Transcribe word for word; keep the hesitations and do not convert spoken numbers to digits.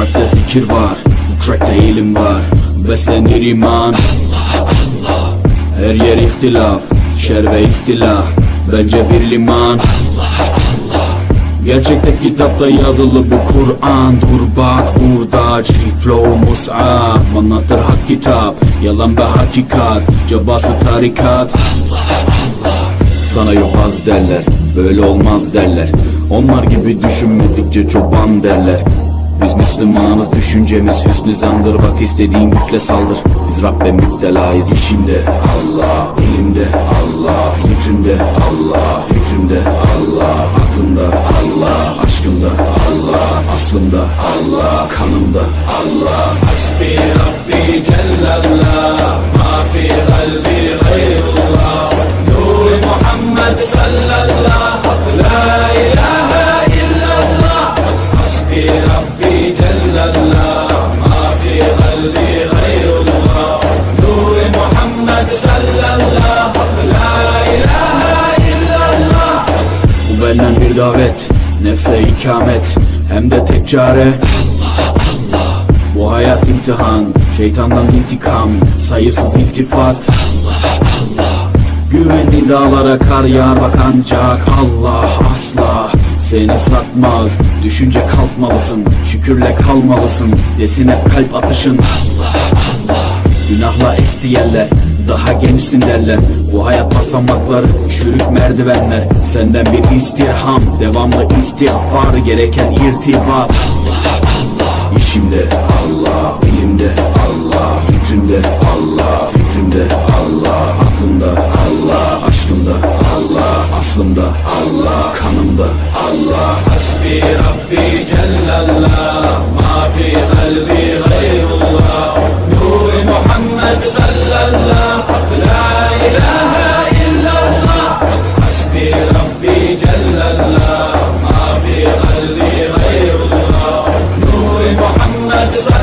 Kalpte zikir var, bu trackte ilim var. Beslenir iman, her yer ihtilaf, şer ve istila. Bence bir liman. Gerçekte kitapta yazılı bu Kur'an. Dur bak burada G-Flow Mus'ab anlatır hak kitap, yalan ve hakikat, cabası tarikat. Sana yobaz derler, böyle olmaz derler. Onlar gibi düşünmedikçe çoban derler. Biz Müslümanız, düşüncemiz hüsnü zandır. Bak istediğin güçle saldır. Biz Rabbe müptelayız. İşimde Allah, dilimde Allah, zikrimde Allah, fikrimde Allah, aklımda Allah, aşkımda Allah, aslımda Allah, kanımda Allah. Hasbi Rabbi Cellallah, ma fi kalbi gayrullah. Nur Muhammed sallallahu, la ilahe illallah. Hasbi Rabbi Cellallah, ma fi kalbi gayrullah. Nur Muhammed sallallahu, la ilahe illallah. Bu benden bir davet, nefse ikamet, hem de tek çare Allah Allah. Bu hayat imtihan, şeytandan intikam, sayısız iltifat Allah Allah. Güvenli dağlara kar yağar bak ancak Allah asla seni satmaz. Düşünce kalkmalısın, şükürle kalmalısın. Desin hep kalp atışın Allah Allah. Günahla esti yerler, daha gençsin derler. Bu hayat basamakları, çürük merdivenler. Senden bir istirham, devamlı istiğfar, gereken irtibat Allah Allah. İşimde Allah, dilimde Allah, zikrimde Allah, fikrimde Allah, aklımda Allah, aşkımda Allah, aslımda Allah, kanımda Allah. Hasbi Rabbi Cellallah, ma fi kalbi gayrullah. Nur Muhammed sallallahu, la ilahe illallah. Hasbi Rabbi Cellallah, ma fi kalbi gayrullah. Nur Muhammed sallallahu.